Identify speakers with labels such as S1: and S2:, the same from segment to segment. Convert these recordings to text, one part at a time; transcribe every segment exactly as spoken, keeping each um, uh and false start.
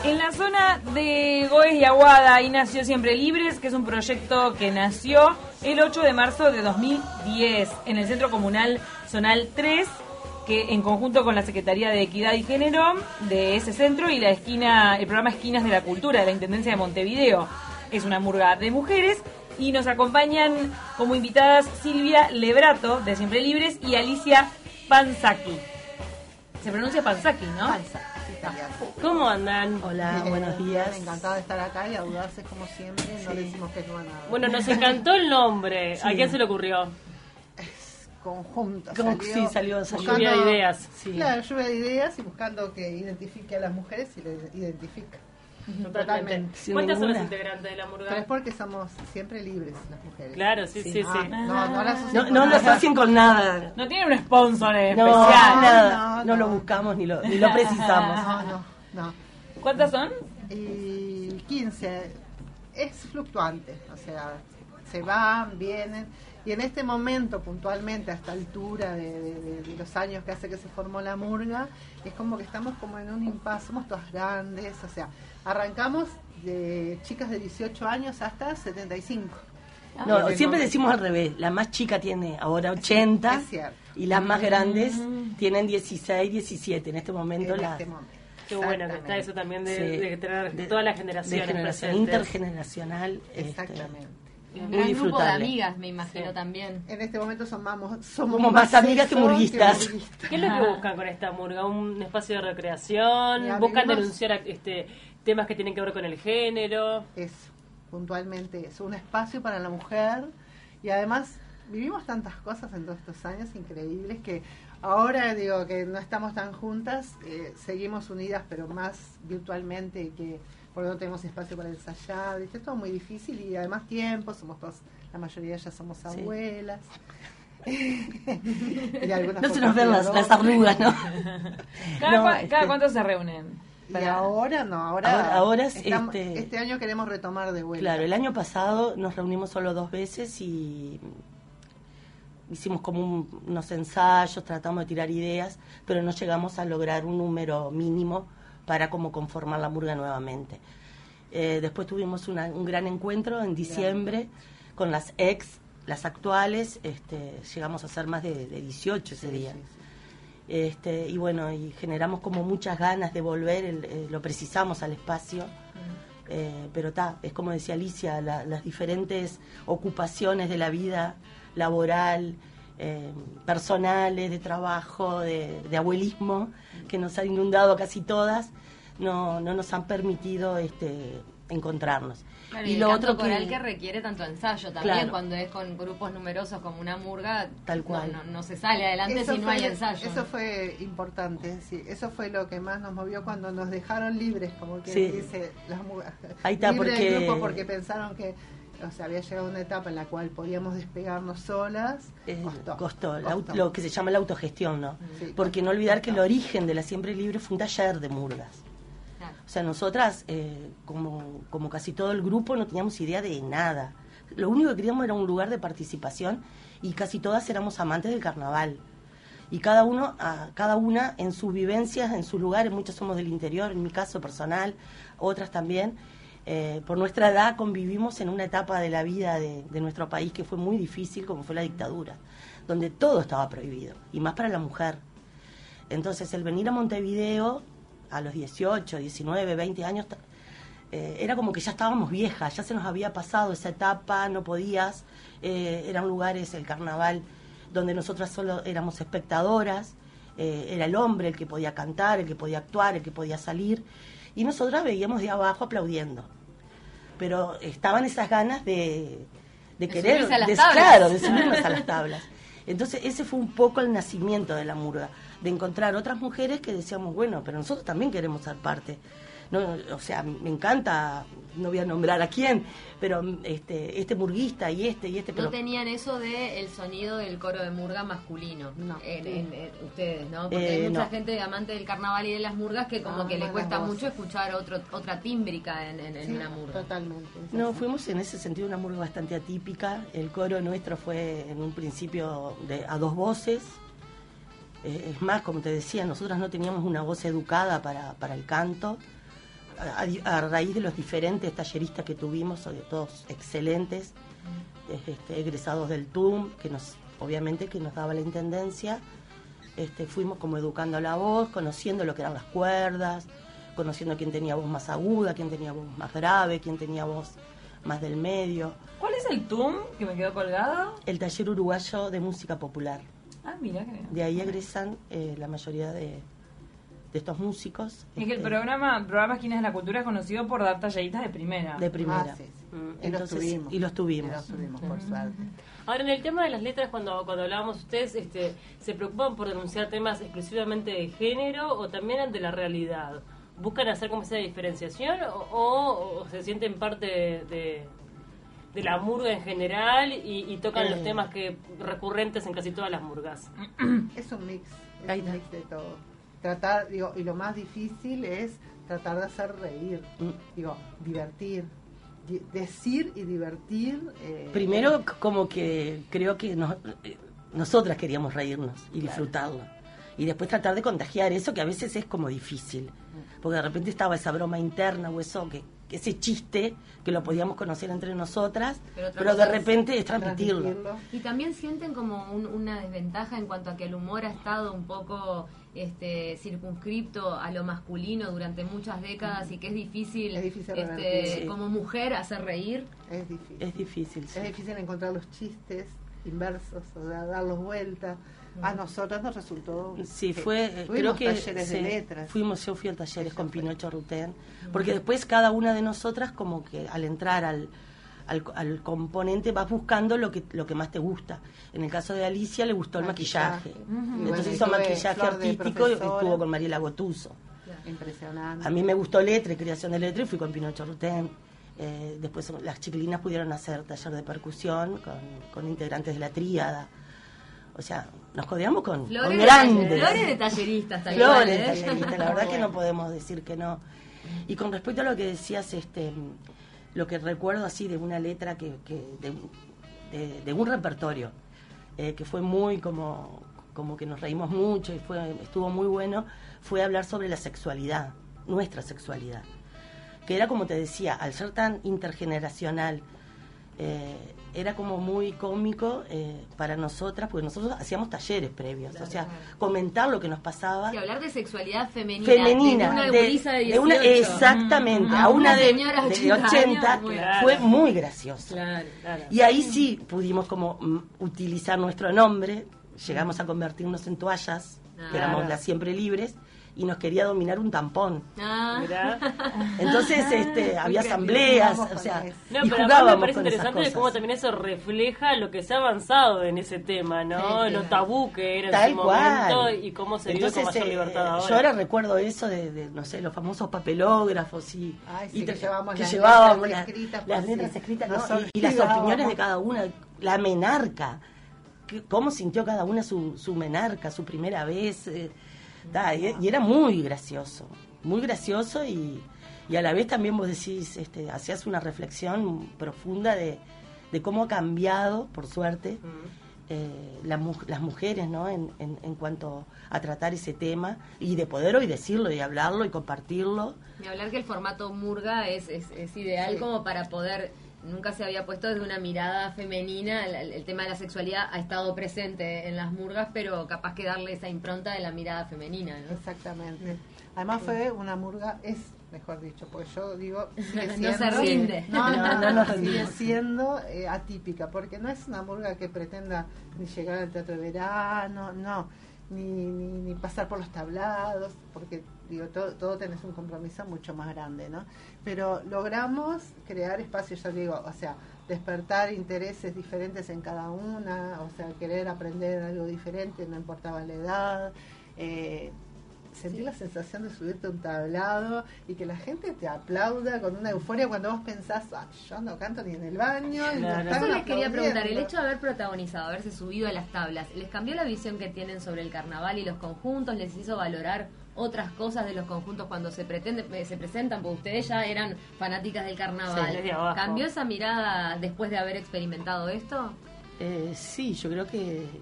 S1: En la zona de Goes y Aguada, ahí nació Siempre Libres, que es un proyecto que nació el ocho de marzo de dos mil diez en el Centro Comunal Zonal tres, que en conjunto con la Secretaría de Equidad y Género de ese centro y la esquina, el programa Esquinas de la Cultura de la Intendencia de Montevideo. Es una murga de mujeres y nos acompañan como invitadas Silvia Lebrato de Siempre Libres y Alicia Panzacchi. Se pronuncia Panzacchi, ¿no?
S2: Panzacchi.
S3: ¿Cómo andan?
S2: Hola,
S4: Bien,
S2: buenos días.
S4: bien, encantada de estar acá y audarse como siempre. No
S2: Sí.
S4: le decimos que no a nada.
S3: Bueno, nos encantó el nombre. ¿A
S2: Sí.
S3: quién se le ocurrió?
S4: Es conjunto.
S2: Como que sí, salió, salió.
S3: Lluvia de ideas.
S2: Sí.
S4: Claro, lluvia de ideas y buscando que identifique a las mujeres y le identifica. Totalmente.
S2: Sin
S3: ¿Cuántas son
S2: ninguna.
S3: las integrantes de la
S4: Pero es
S3: murga?
S4: porque somos siempre libres las mujeres.
S3: Claro, sí,
S2: Sí.
S3: sí, sí.
S4: Ah, no, no las
S2: No,
S4: asocien
S2: no
S4: con
S2: lo
S4: nada.
S2: asocien con nada.
S1: No tiene un sponsor
S2: No,
S1: especial.
S2: nada.
S4: No,
S2: No,
S4: no.
S2: lo buscamos ni lo, ni lo precisamos.
S4: No, no, no.
S1: ¿Cuántas son?
S4: Y quince es fluctuante, o sea, se van, vienen, y en este momento puntualmente, a esta altura de, de- de los años que hace que se formó la murga, es como que estamos como en un impasse, somos todas grandes, o sea, arrancamos de chicas de dieciocho años hasta setenta y cinco.
S2: No,
S4: Desde el
S2: siempre
S4: momento-
S2: decimos al revés. La más chica tiene ahora ochenta
S4: es cierto.
S2: y las más grandes tienen dieciséis, diecisiete. En este momento
S4: En
S2: las
S4: este momento.
S3: Qué bueno que está
S4: Exactamente.
S3: eso también de,
S2: Sí.
S3: de tener
S2: De-
S3: todas las
S2: de
S3: generaciones
S2: generación
S3: presentes.
S2: intergeneracional. este,
S4: Exactamente.
S5: Un
S2: muy
S5: gran grupo de
S2: disfrutable.
S5: amigas, me imagino
S3: Sí.
S5: también.
S4: En este momento somos, somos
S2: Somos más amigas que
S4: eso
S2: murguistas.
S4: murguistas.
S3: ¿Qué es lo que buscan con esta murga? ¿Un espacio de recreación?
S4: Mira,
S3: ¿Buscan
S4: vivimos-
S3: denunciar este, temas que tienen que ver con el género?
S4: Eso, puntualmente es un espacio para la mujer y además vivimos tantas cosas en todos estos años increíbles que ahora digo que no estamos tan juntas, eh, seguimos unidas pero más virtualmente que porque no tenemos espacio para ensayar, ¿viste? Es todo muy difícil y además tiempo, somos todos, la mayoría ya somos
S2: Sí.
S4: abuelas. Y algunas
S2: No se
S4: pocas
S2: nos ven las, las
S4: biológicas.
S2: arrugas, ¿no?
S1: ¿Cada,
S2: No,
S1: cua-
S2: este-
S1: cada cuánto se reúnen?
S4: Y ahora no, ahora,
S2: Ahora- ahora es,
S4: estamos-
S2: este-
S4: este año queremos retomar de vuelta.
S2: Claro, el año pasado nos reunimos solo dos veces y hicimos como un- unos ensayos, tratamos de tirar ideas, pero no llegamos a lograr un número mínimo para como conformar la murga nuevamente. Eh, después tuvimos una- un gran encuentro en diciembre con las ex, las actuales, este, llegamos a ser más de, de dieciocho ese
S4: Sí,
S2: día.
S4: sí, sí.
S2: Este, y bueno, y generamos como muchas ganas de volver, el- eh, lo precisamos al espacio. Eh, pero está, es como decía Alicia, la- las diferentes ocupaciones de la vida laboral, eh, personales, de trabajo, de, de abuelismo, que nos han inundado casi todas, no, no nos han permitido este, encontrarnos.
S5: Claro,
S2: y
S5: y
S2: lo
S5: el
S2: otro
S5: canto coral
S2: que,
S5: que requiere tanto ensayo también,
S2: Claro.
S5: cuando es con grupos numerosos como una murga,
S2: Tal
S5: no-
S2: cual.
S5: No, no se sale adelante
S4: Eso
S5: si no
S4: fue-
S5: hay ensayo.
S4: Eso fue importante, sí. Eso fue lo que más nos movió cuando nos dejaron libres, como que
S2: Sí.
S4: dice las mujeres.
S2: Ahí está,
S4: Libre del
S2: porque-
S4: grupo porque pensaron que, o sea, había llegado una etapa en la cual podíamos despegarnos solas.
S2: eh,
S4: costó,
S2: costó, la au-
S4: costó.
S2: lo que se llama la autogestión, ¿no?
S4: Sí,
S2: Porque no olvidar que el origen de la Siempre Libre fue un taller de murgas.
S5: Claro.
S2: O sea, nosotras, eh, como, como casi todo el grupo, no teníamos idea de nada. Lo único que queríamos era un lugar de participación y casi todas éramos amantes del carnaval. Y cada uno, a, cada una en sus vivencias, en sus lugares, muchas somos del interior, en mi caso personal, otras también. Eh, por nuestra edad convivimos en una etapa de la vida de, de nuestro país que fue muy difícil, como fue la dictadura, donde todo estaba prohibido, y más para la mujer. Entonces, el venir a Montevideo a los dieciocho, diecinueve, veinte años, ta- eh, era como que ya estábamos viejas, ya se nos había pasado esa etapa, no podías, eh, eran lugares, el carnaval, donde nosotras solo éramos espectadoras, eh, era el hombre el que podía cantar, el que podía actuar, el que podía salir, y nosotras veíamos de abajo aplaudiendo. Pero estaban esas ganas de, de
S5: De
S2: querer,
S5: subirse a las
S2: de-
S5: tablas.
S2: claro, de subirnos a las tablas. Entonces ese fue un poco el nacimiento de la murga, de encontrar otras mujeres que decíamos, bueno, pero nosotros también queremos ser parte. No, o sea, me encanta, no voy a nombrar a quién, pero este este murguista y este y este, pero
S5: No tenían eso de el sonido del coro de murga masculino,
S4: No.
S5: en, en- en ustedes, ¿no? Porque
S2: Eh,
S5: hay mucha
S2: no.
S5: gente amante del carnaval y de las murgas que como
S4: Ah,
S5: que le
S4: malas
S5: cuesta
S4: voces.
S5: mucho escuchar otro otra tímbrica en, en- en
S4: Sí,
S5: una murga.
S4: totalmente. es
S2: no,
S4: así.
S2: fuimos en ese sentido una murga bastante atípica. El coro nuestro fue en un principio de a dos voces. Eh, es más, como te decía, nosotras no teníamos una voz educada para, para el canto. a, a raíz de los diferentes talleristas que tuvimos, todos excelentes, este, egresados del T U M, que nos, obviamente que nos daba la intendencia, este, fuimos como educando la voz, conociendo lo que eran las cuerdas, conociendo quién tenía voz más aguda, quién tenía voz más grave, quién tenía voz más del medio.
S1: ¿Cuál es el T U M que me quedó colgado?
S2: El Taller Uruguayo de Música Popular.
S1: Ah, mira que bien.
S2: De ahí egresan eh, la mayoría de, de estos músicos.
S1: Es que
S2: este,
S1: el programa, programa Esquinas de la Cultura es conocido por dar talleritas de primera.
S2: De primera.
S4: Ah, sí, sí.
S2: Mm,
S4: Y los
S2: entonces,
S4: tuvimos.
S2: Y los tuvimos.
S4: Y los tuvimos, por suerte.
S3: Ahora, en el tema de las letras, cuando, cuando hablábamos ustedes, este, ¿se preocupan por denunciar temas exclusivamente de género o también ante la realidad? ¿Buscan hacer como esa diferenciación o, o, o se sienten parte de, de, de la murga en general y, y tocan
S2: Eh.
S3: los temas que recurrentes en casi todas las murgas?
S4: Es un mix, es
S2: Ahí
S4: un
S2: está.
S4: mix de todo. Tratar, digo, y lo más difícil es tratar de hacer reír,
S2: Mm.
S4: digo, divertir, di- decir y divertir. eh,
S2: Primero, c- como que creo que nos- eh, nosotras queríamos reírnos y disfrutarlo. Y después tratar de contagiar eso, que a veces es como difícil. Porque de repente estaba esa broma interna o eso, que, que ese chiste, que lo podíamos conocer entre nosotras,
S5: Pero otra
S2: pero de
S5: cosa es
S2: repente es transmitirlo.
S4: transmitirlo.
S5: Y también sienten como un- una desventaja en cuanto a que el humor ha estado un poco este, circunscripto a lo masculino durante muchas décadas y que es difícil,
S4: Es difícil
S5: este,
S2: revertir. Sí.
S5: como mujer hacer reír.
S4: Es difícil.
S2: Es difícil, sí.
S4: Es difícil encontrar los chistes inversos, o sea, darlos vuelta. A nosotros nos resultó...
S2: Sí,
S4: que
S2: fue, eh, creo
S4: tuvimos
S2: que
S4: talleres
S2: sí,
S4: de letras.
S2: fuimos, yo fui al talleres
S4: Ella
S2: con
S4: fue.
S2: Pinocho Rutén, porque después cada una de nosotras como que al entrar al, al, al componente vas buscando lo que lo que más te gusta. En el caso de Alicia le gustó el
S4: Maquillaje.
S2: maquillaje,
S4: Ujú. Y
S2: entonces
S4: bueno,
S2: hizo
S4: tuve
S2: maquillaje
S4: Flor de
S2: artístico y
S4: profesora.
S2: estuvo con Mariela Gotuso.
S4: Impresionante.
S2: A mí me gustó letra y creación de letra y fui con Pinocho Rutén. Eh, después las chiquilinas pudieron hacer taller de percusión con, con integrantes de la tríada. O sea, nos codeamos con,
S5: Flores,
S2: con
S5: de,
S2: grandes.
S5: flores de talleristas, tal
S2: Flores,
S5: cual, ¿eh?
S2: talleristas, la verdad que no podemos decir que no. Y con respecto a lo que decías, este, lo que recuerdo así de una letra que, que de, de, de un repertorio, eh, que fue muy como, como que nos reímos mucho y fue estuvo muy bueno, fue hablar sobre la sexualidad, nuestra sexualidad. Que era como te decía, al ser tan intergeneracional, eh, era como muy cómico eh, para nosotras, porque nosotros hacíamos talleres previos,
S5: Claro,
S2: o sea,
S5: claro.
S2: comentar lo que nos pasaba.
S5: Sí, hablar de sexualidad femenina,
S2: Femenina,
S5: de una
S2: de-
S5: gurisa de
S2: de una-
S5: dieciocho.
S2: exactamente,
S5: Mm.
S2: a una
S5: Una
S2: de,
S5: señora
S2: de
S5: ochenta
S2: ochenta,
S5: años, muy
S3: claro.
S2: fue muy gracioso.
S5: Claro.
S3: Claro.
S2: Y ahí sí pudimos como mm, utilizar nuestro nombre, llegamos a convertirnos en toallas,
S5: Ah.
S2: que éramos
S3: Claro.
S2: las siempre libres, y nos quería dominar un tampón.
S5: Ah.
S3: Mirá.
S2: Entonces este, había
S4: creativo,
S2: asambleas,
S4: jugamos
S2: o
S4: con
S2: sea,
S4: eso.
S3: No,
S2: y
S3: pero a mí me
S2: jugábamos
S3: parece
S2: con esas
S3: interesante de cómo
S2: cosas.
S3: también eso refleja lo que se ha avanzado en ese tema, ¿no?
S4: Sí,
S3: Lo
S4: claro.
S3: tabú que era
S2: Tal
S3: en su
S2: cual.
S3: momento y cómo se vive con
S2: Entonces,
S3: mayor
S2: eh,
S3: libertad ahora.
S2: Yo ahora recuerdo eso de, de, no sé, los famosos papelógrafos y,
S4: Ay, sí,
S2: y
S4: que
S2: te-
S4: llevábamos
S2: que
S4: las
S2: llevábamos
S4: letras
S2: las-
S4: escritas,
S2: las
S4: pues,
S2: letras
S4: sí.
S2: escritas,
S4: Nos
S2: ¿no? y, y las
S4: olvidábamos.
S2: opiniones de cada una, la menarca, que- cómo sintió cada una su, su menarca, su primera vez, eh, ta, y, y era muy gracioso, muy gracioso y, y a la vez también vos decís, este, hacías una reflexión profunda de, de cómo ha cambiado, por suerte, eh, la mu- las mujeres, ¿no? En, en, en cuanto a tratar ese tema y de poder hoy decirlo y hablarlo y compartirlo.
S5: Y hablar que el formato murga es, es, es ideal
S4: Sí.
S5: como para poder, nunca se había puesto desde una mirada femenina, el, el tema de la sexualidad ha estado presente en las murgas, pero capaz que darle esa impronta de la mirada femenina, ¿no?
S4: Exactamente. Además fue una murga, es mejor dicho, porque yo digo, sigue
S5: No
S4: siendo,
S5: se rinde.
S4: No, no,
S2: No,
S4: no,
S2: no nos
S4: sigue
S2: rendimos.
S4: siendo eh, atípica, porque no es una murga que pretenda ni llegar al teatro de verano, no, ni, ni, ni pasar por los tablados, porque digo, todo, todo tenés un compromiso mucho más grande, ¿no? Pero logramos crear espacios, ya digo, o sea, despertar intereses diferentes en cada una, o sea, querer aprender algo diferente, no importaba la edad, eh, sentir la sensación de subirte a un tablado y que la gente te aplauda con una euforia cuando vos pensás, ah, yo no canto ni en el baño. Y
S3: Claro.
S4: me están
S5: Eso les quería preguntar, el
S4: aplaudiendo.
S5: hecho de haber protagonizado, haberse subido a las tablas, ¿les cambió la visión que tienen sobre el carnaval y los conjuntos? ¿Les hizo valorar otras cosas de los conjuntos cuando se pretende, eh, se presentan? Porque ustedes ya eran fanáticas del carnaval.
S3: Sí, desde abajo.
S5: ¿Cambió esa mirada después de haber experimentado esto?
S2: Eh, sí, yo creo que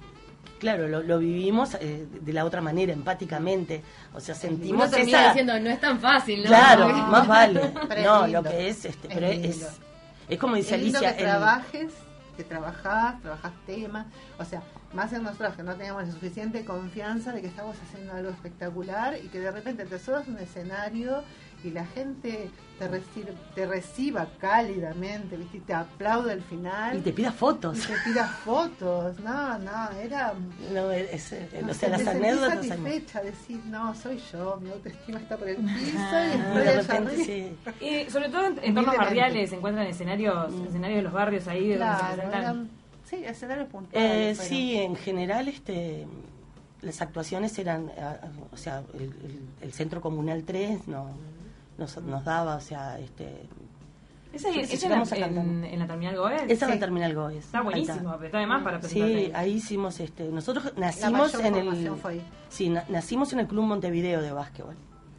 S2: claro, lo, lo vivimos eh, de la otra manera, empáticamente. O sea, sentimos
S5: Uno termina
S2: esa...
S5: diciendo, no es tan fácil, ¿no?
S2: Claro,
S4: No.
S2: más vale.
S4: Pero es
S2: No,
S4: lindo.
S2: lo que es, este,
S4: Es
S2: pero es,
S4: lindo.
S2: es como dice
S4: Es lindo
S2: Alicia,
S4: que
S2: el-
S4: trabajes, que trabajás, trabajás temas, o sea, más en nosotros que no teníamos la suficiente confianza de que estamos haciendo algo espectacular y que de repente te subas a un escenario y la gente te, reci- te reciba cálidamente, ¿viste? Y te aplaude al final
S2: y te pida fotos.
S4: y te pida fotos. No, no, era...
S2: No, es, es-
S4: no
S2: o
S4: sé,
S2: sea, las
S4: me sentí
S2: anécdotas... hay-
S4: satisfecha, decir, no, soy yo, mi autoestima está por el piso y
S2: Ah,
S4: estoy
S2: de
S4: allá
S2: repente,
S4: arriba.
S2: sí.
S1: Y sobre todo en entornos
S4: Humildemente.
S1: barriales, se encuentran escenarios,
S2: Mm.
S1: escenarios de los barrios ahí de donde se
S4: Claro,
S1: presentan.
S4: eran, sí, escenarios
S2: Eh,
S4: puntuales. fueron.
S2: sí, en general, este, las actuaciones eran, ah, o sea, el, el- el Centro Comunal tres no, nos, nos daba, o sea, este,
S1: ¿Esa
S2: Sí,
S1: es
S2: sí,
S1: esa
S2: llegamos
S1: en,
S2: a cantar.
S1: en, en la terminal Goes?
S2: esa
S4: Sí.
S2: la Terminal Goes.
S1: Está
S2: Ahí
S1: buenísimo, pero está de más para presentarte.
S2: Sí, ahí hicimos, este, nosotros
S4: La
S2: nacimos
S4: mayor
S2: en el,
S4: formación fue ahí.
S2: sí, na- nacimos en el Club Montevideo de básquetbol.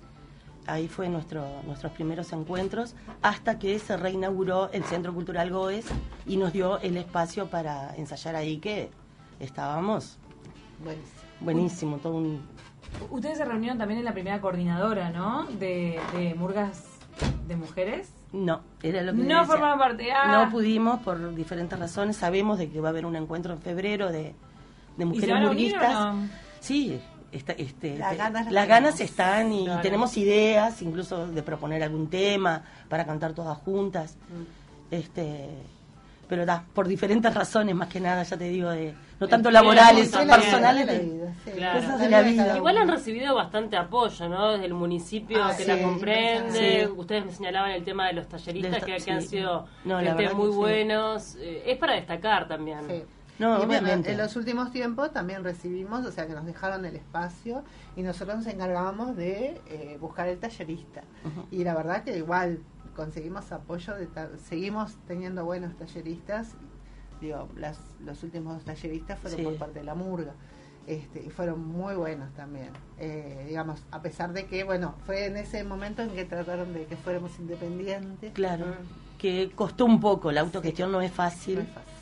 S2: Ahí fue nuestro, nuestros primeros encuentros, hasta que se reinauguró el Centro Cultural Goes y nos dio el espacio para ensayar ahí, que estábamos
S4: Buenísimo.
S2: buenísimo, todo un...
S1: Ustedes se reunieron también en la primera coordinadora, ¿no? De, de murgas de mujeres.
S2: No, era lo que
S1: No
S2: le decía.
S1: formaban parte. Ah.
S2: No pudimos por diferentes razones. Sabemos de que va a haber un encuentro en febrero de, de
S1: ¿Y
S2: mujeres
S1: se van a unir
S2: murguistas.
S1: o no?
S2: Sí, está, este,
S4: Las
S2: te-
S4: ganas las
S2: las ganas
S4: tenemos.
S2: están y
S1: Claro.
S2: tenemos ideas, incluso de proponer algún tema para cantar todas juntas.
S4: Mm.
S2: Este, pero da, por diferentes razones, más que nada, ya te digo, de no tanto
S3: Bien,
S2: laborales,
S3: sí,
S2: personales.
S4: de la
S2: de-
S4: vida, sí.
S3: Claro.
S2: Cosas de la vida.
S3: Igual han recibido bastante apoyo, ¿no? Desde el municipio
S4: Ah,
S3: que
S4: sí,
S3: la comprende.
S2: impresionante. Sí.
S3: Ustedes me señalaban el tema de los talleristas
S2: Del ta-
S3: que, que
S2: sí.
S3: han sido
S2: No, la
S3: gente
S2: verdad
S3: muy
S2: que sí.
S3: buenos. Eh, es para destacar también.
S4: Sí.
S2: No,
S4: y bueno,
S2: obviamente.
S4: en los últimos tiempos también recibimos, o sea, que nos dejaron el espacio y nosotros nos encargábamos de eh, buscar el tallerista.
S2: Ujú.
S4: Y la verdad que igual conseguimos apoyo, de ta- seguimos teniendo buenos talleristas. Digo, las, los últimos talleristas fueron
S2: Sí.
S4: por parte de la murga. Este, y fueron muy buenos también. Eh, digamos, a pesar de que, bueno, fue en ese momento en que trataron de que fuéramos independientes.
S2: Claro, que costó un poco, la autogestión no es fácil.
S4: No es fácil.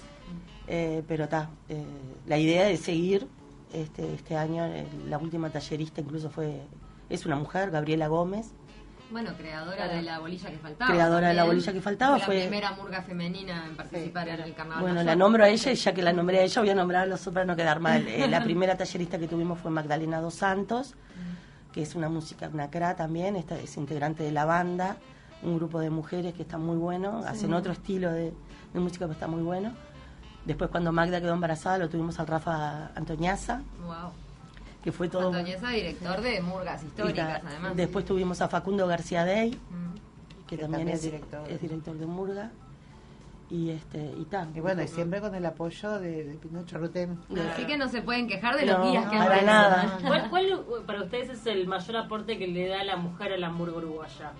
S2: Eh, pero está, eh, la idea de seguir este este año, eh, la última tallerista incluso fue, es una mujer, Gabriela Gómez,
S5: Bueno, creadora de la bolilla que faltaba.
S2: Creadora de la
S5: también.
S2: bolilla que faltaba,
S5: Fue
S2: fue-
S5: la primera murga femenina en participar
S4: Sí,
S5: en el carnaval.
S2: bueno,
S5: mayor.
S2: la nombro a ella y ya que la nombré a ella voy a nombrar a los otros para no quedar mal. Eh, la primera tallerista que tuvimos fue Magdalena Dos Santos, que es una música, una cra también, esta es integrante de la banda, un grupo de mujeres que está muy bueno, hacen otro estilo de, de música que está muy bueno. Después cuando Magda quedó embarazada lo tuvimos al Rafa Antoñaza,
S5: Wow.
S2: que fue todo...
S5: Antoñeza, director de murgas
S2: y
S5: históricas,
S2: ta-
S5: además.
S2: Después tuvimos a Facundo García Dey,
S5: Mm.
S2: que,
S4: Que
S2: también,
S4: también
S2: es,
S4: es director.
S2: es director de Murga. Y este y tal.
S4: Y bueno, y siempre con el apoyo de, de Pinocho Rutén.
S5: Así que no se pueden quejar de
S2: No,
S5: los guías que han
S2: para
S5: hecho,
S2: nada.
S5: ¿no?
S3: ¿Cuál, cuál para ustedes es el mayor aporte que le da la mujer a la murga uruguaya?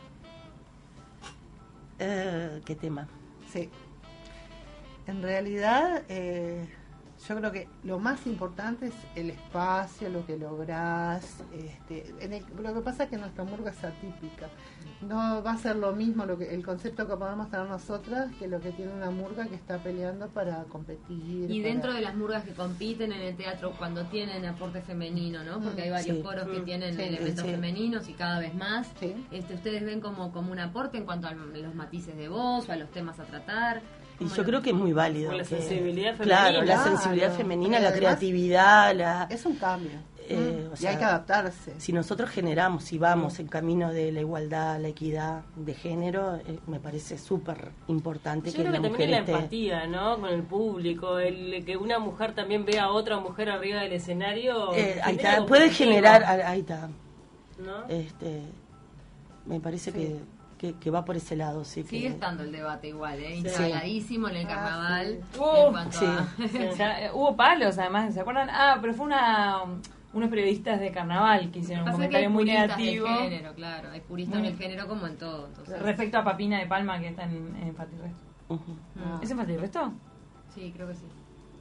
S2: Eh, ¿Qué tema?
S4: Sí. En realidad, eh, yo creo que lo más importante es el espacio, lo que lográs. Este, en el- lo que pasa es que nuestra murga es atípica. No va a ser lo mismo lo que el concepto que podemos tener nosotras que lo que tiene una murga que está peleando para competir.
S5: Y
S4: para-
S5: dentro de las murgas que compiten en el teatro cuando tienen aporte femenino, ¿no? Porque hay varios
S2: Sí.
S5: coros que
S3: Mm,
S5: tienen
S4: sí,
S5: elementos
S2: sí.
S5: femeninos y cada vez más.
S4: Sí.
S5: Este, ¿Ustedes ven como, como un aporte en cuanto a los matices de voz o a los temas a tratar?
S2: Y
S5: ¿Cómo
S2: yo
S5: lo-
S2: creo que es muy válido.
S3: Con la
S2: que-
S3: sensibilidad
S2: Claro,
S3: femenina.
S2: la
S4: Claro.
S2: sensibilidad femenina,
S4: Y
S2: la
S4: además-
S2: creatividad, la...
S4: Es un cambio.
S2: eh, o
S4: y
S2: sea,
S4: hay que adaptarse.
S2: Si nosotros generamos y vamos en camino de la igualdad, la equidad de género, eh, me parece súper importante
S3: Yo
S2: que
S3: creo
S2: la
S3: que también
S2: mujer
S3: es la
S2: esté...
S3: empatía, ¿no? Con el público, el que una mujer también vea a otra mujer arriba del escenario.
S2: Eh, ahí
S3: genera
S2: está,
S3: algo
S2: puede
S3: positivo,
S2: generar, ahí está,
S3: ¿no?
S2: este, me parece
S4: Sí.
S2: que, que, que va por ese lado, sí.
S5: Sigue
S2: que,
S5: estando el debate igual, ¿eh?
S2: Sí.
S5: Instaladísimo en el
S4: Ah,
S5: carnaval.
S4: sí.
S1: Uh,
S5: en cuanto
S2: sí.
S5: a...
S1: O sea, eh, hubo palos además, ¿se acuerdan? Ah, pero fue una unos periodistas de carnaval que hicieron un
S5: Pasa que hay
S1: comentario muy
S5: puristas
S1: negativo
S5: del género, claro. Hay puristas
S1: Muy-
S5: del género como en todo. Entonces.
S1: respecto a Papina de Palma que está en, en Infantil Resto.
S2: Ujú.
S5: Mm.
S1: ¿Es Infantil Resto?
S5: Sí, creo que sí.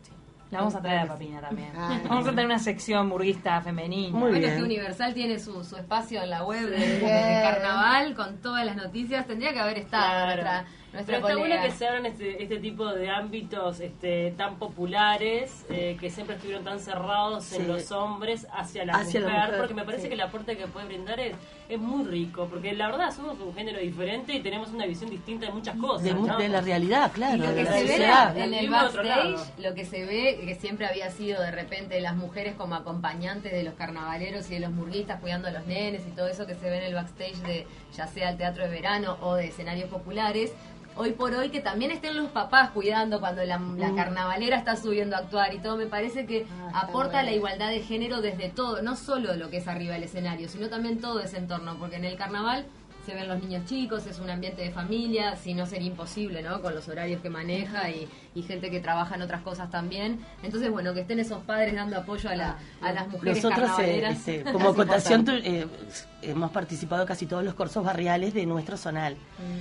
S1: La vamos a traer a Papina también.
S4: Ay,
S1: Vamos a tener una sección murguista femenina.
S2: Muy
S5: Bueno,
S2: bien.
S5: es que Universal tiene su, su espacio en la web de, de
S4: Bien.
S5: carnaval con todas las noticias. Tendría que haber estado
S3: Claro.
S5: nuestra,
S3: Pero
S5: nuestra
S3: está
S5: colega.
S3: bueno que se abran este, este tipo de ámbitos este, tan populares eh, que siempre estuvieron tan cerrados
S2: Sí.
S3: en los hombres hacia la,
S2: Hacia la
S3: mujer,
S2: mujer,
S3: porque me parece
S2: sí.
S3: que el aporte que puede brindar es, es muy rico, porque la verdad somos un género diferente y tenemos una visión distinta de muchas cosas.
S2: De, mu-
S3: ¿no?
S2: de la realidad, claro.
S5: Y lo
S2: de
S5: que
S2: la
S5: se ve
S2: sociedad.
S5: en el
S3: Vivimos de otro
S5: backstage,
S3: lado.
S5: lo que se ve, que siempre había sido de repente las mujeres como acompañantes de los carnavaleros y de los murguistas cuidando a los nenes y todo eso que se ve en el backstage de ya sea el teatro de verano o de escenarios populares. Hoy por hoy que también estén los papás cuidando cuando la, la carnavalera está subiendo a actuar y todo, me parece que
S4: Ah, está
S5: aporta
S4: bueno.
S5: la igualdad de género desde todo, no solo lo que es arriba del escenario, sino también todo ese entorno, porque en el carnaval se ven los niños chicos, es un ambiente de familia, si no sería imposible, ¿no? Con los horarios que maneja y, y gente que trabaja en otras cosas también. Entonces, bueno, que estén esos padres dando apoyo a, la, a las mujeres
S2: Nosotros, eh,
S5: carnavaleras.
S2: este, como acotación, tu- eh, hemos participado casi todos los cursos barriales de nuestro zonal.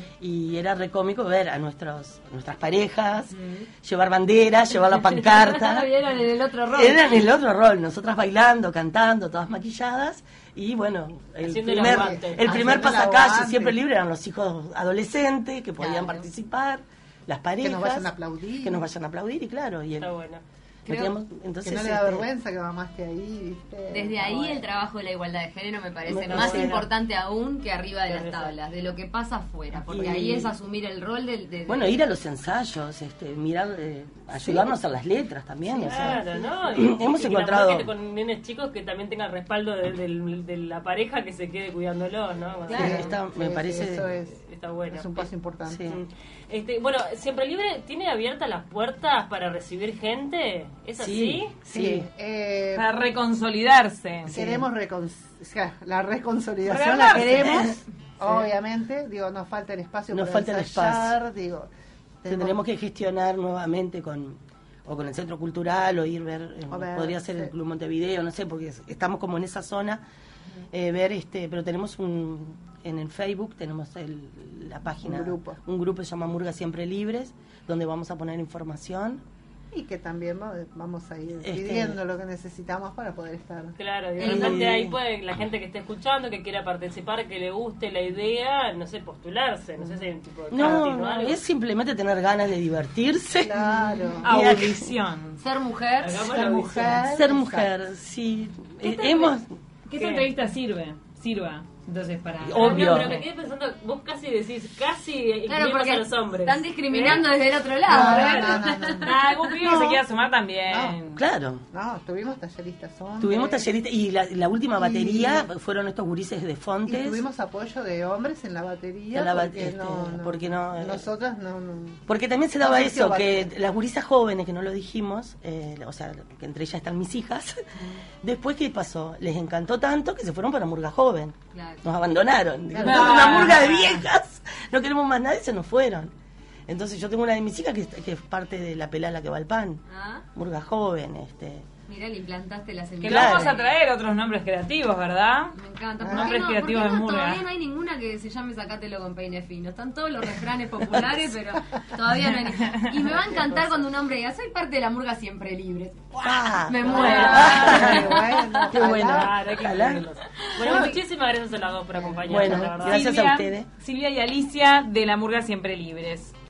S2: Y era recómico ver a nuestros nuestras parejas, llevar banderas, llevar la pancarta.
S5: Vieron en el otro rol.
S2: Era en el otro rol, nosotras bailando, cantando, todas maquilladas. Y bueno, el
S3: Haciendo el
S2: primer,
S3: aguante.
S2: el primer
S4: Haciendo el
S2: pasacalle
S4: aguante.
S2: siempre libre eran los hijos adolescentes que podían
S5: Claro.
S2: participar, las parejas.
S4: nos vayan a aplaudir.
S2: Que nos vayan a aplaudir, y claro. Y el-
S3: Está bueno.
S2: no
S5: Creo
S2: teníamos- entonces,
S4: Que no le da
S2: este,
S4: vergüenza que mamá esté ahí, ¿viste?
S5: Desde
S4: Está
S5: ahí
S4: bueno.
S5: el trabajo de la igualdad de género me parece
S2: Me
S5: más
S2: parece-
S5: importante aún que arriba de las
S3: Claro,
S5: tablas, de lo que pasa afuera, porque
S2: Y-
S5: ahí es asumir el rol del... De, de-
S2: Bueno, ir a los ensayos, este, mirar, eh, ayudarnos a las letras también. o sea,
S3: Claro, ¿no? Y-
S2: hemos
S3: y que la
S2: encontrado-
S3: mujer que con nenes chicos que también tenga el respaldo de, del- de la pareja que se quede cuidándolo, ¿no? O sea,
S5: Claro.
S2: está- me
S4: Sí,
S2: parece-
S4: sí, eso es,
S3: está bueno.
S4: es un paso importante.
S2: Sí.
S3: Mm. Este, bueno, Siempre Libre tiene abiertas las puertas para recibir gente, ¿es así?
S2: Sí,
S4: Sí, eh,
S1: Para reconsolidarse.
S4: queremos recon- o sea, la reconsolidación la
S1: Rearmarse.
S4: queremos, obviamente, digo, nos falta el espacio
S2: Nos
S4: para
S2: falta el
S4: ensayar, digo,
S2: Tendremos que gestionar nuevamente con o con el Centro Cultural o ir ver, eh,
S4: A ver,
S2: podría ser
S4: sí.
S2: el Club Montevideo, no sé, porque es- estamos como en esa zona, eh, ver este, pero tenemos un, en el Facebook tenemos el, la página,
S4: Un grupo.
S2: un grupo que se llama Murga Siempre Libres, donde vamos a poner información.
S4: y que también va- vamos a ir
S2: Este-
S4: pidiendo lo que necesitamos para poder estar.
S3: Claro, de
S2: Y-
S3: repente ahí puede la gente que esté escuchando, que quiera participar, que le guste la idea, no sé, postularse, no sé si hay un tipo de
S2: No,
S3: casting o
S2: no,
S3: algo.
S2: es simplemente tener ganas de divertirse.
S4: Claro.
S1: Audición.
S5: Ser mujer.
S3: Hagamos la
S4: Ser
S3: audición.
S4: mujer.
S2: Ser mujer, sí. Eh, hemos,
S1: Que
S3: ¿Qué?
S1: esta entrevista sirve. Sirva. Entonces, para.
S2: Obvio.
S3: No, pero me quedé pensando, vos casi decís, casi
S5: Claro,
S3: incluimos
S5: porque
S3: a los hombres.
S5: están discriminando
S3: ¿Eh?
S5: desde el otro lado.
S4: No,
S5: ¿eh?
S4: no, no, no, no.
S1: Ah, algún pibe que se quiera sumar también.
S2: claro.
S4: No, tuvimos talleristas hombres.
S2: Tuvimos talleristas y la, la última batería fueron estos gurises de
S4: Y
S2: Fontes.
S4: tuvimos apoyo de hombres en la batería.
S2: En la ba-
S4: porque,
S2: este,
S4: no, no,
S2: porque no, eh,
S4: Nosotras no, no.
S2: Porque también se
S4: No
S2: daba
S4: surgió
S2: eso, que
S4: batería.
S2: las gurisas jóvenes, que no lo dijimos, eh, o sea, que entre ellas están mis hijas, después, ¿qué pasó? Les encantó tanto que se fueron para Murga Joven.
S5: Claro.
S2: Nos abandonaron. Dijeron,
S4: Claro.
S2: "Esto es una murga de viejas, no queremos más nada", y se nos fueron. Entonces yo tengo una de mis hijas que, que es parte de la pelala que va al pan,
S5: Ah,
S2: Murga Joven, este...
S5: mira, le implantaste la
S1: Que
S5: semilla.
S1: no
S2: Claro.
S1: vamos a traer otros nombres creativos, ¿verdad?
S5: Me encanta.
S4: Ah.
S5: ¿Por qué
S1: Nombres
S5: no, por
S1: creativos
S5: qué
S1: de
S5: no?
S1: Murga.
S5: Todavía no hay ninguna que se llame Sacátelo con peine fino. Están todos los refranes populares, pero todavía no hay ninguna. Y me va a encantar cuando un hombre diga, soy parte de la murga siempre libre.
S2: ¡Ah!
S5: Me muero.
S4: Ay, bueno,
S2: Qué bueno.
S4: ojalá.
S3: Claro, hay que
S2: Ojalá.
S3: incluirlos. Bueno, muchísimas gracias a las dos por acompañarnos,
S2: Bueno,
S3: la verdad.
S2: gracias a
S1: Silvia-
S2: ustedes.
S1: Silvia y Alicia de la Murga Siempre Libres.